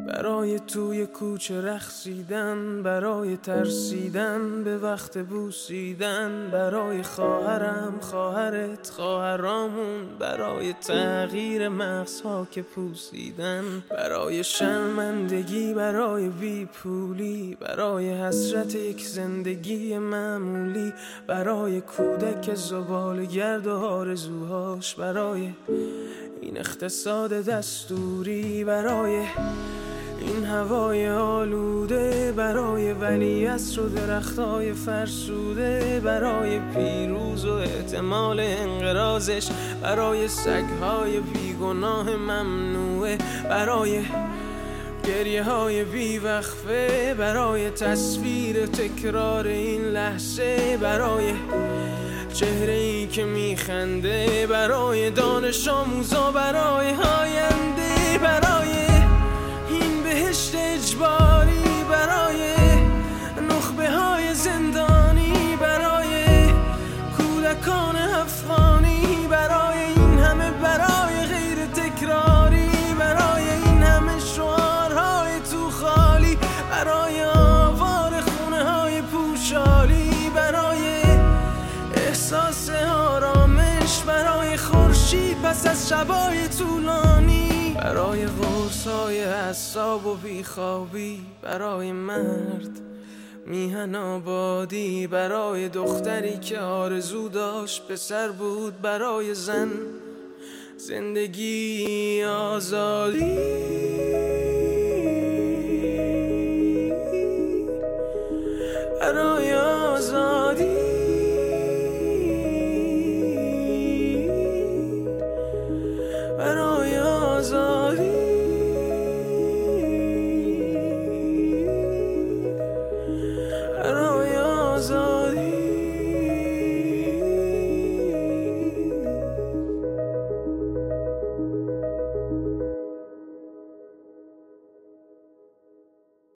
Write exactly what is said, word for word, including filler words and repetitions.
برای توی کوچه رقصیدن، برای ترسیدن به وقت بوسیدن، برای خواهرم خواهرت خواهرامون، برای تغییر مغزها که پوسیدن، برای شرمندگی برای بی پولی، برای حسرت یک زندگی معمولی، برای کودک زباله‌گرد و آرزوهاش، برای این اقتصاد دستوری، برای این هوای آلوده، برای ولیعصر و درختای فرسوده، برای پیروز و احتمال انقراضش، برای سگهای بیگناه ممنوعه، برای گریه های بیوقفه، برای تصویر تکرار این لحظه، برای چهره ای که میخنده، برای دانش آموزا، برای آینده، برای این بهشت اجباری، برای نخبه های زندانی، برای کودکان افغانی، برای این همه برای غیر تکراری، برای این همه شعارهای تو خالی، برای آوار خونه های پوشالی، برای احساس آرامش، برای خورشید پس از شبای طولانی، برای قرصای اعصاب و بیخوابی، برای مرد میهن آبادی، برای دختری که آرزو داشت پسر بود، برای زن زندگی آزادی.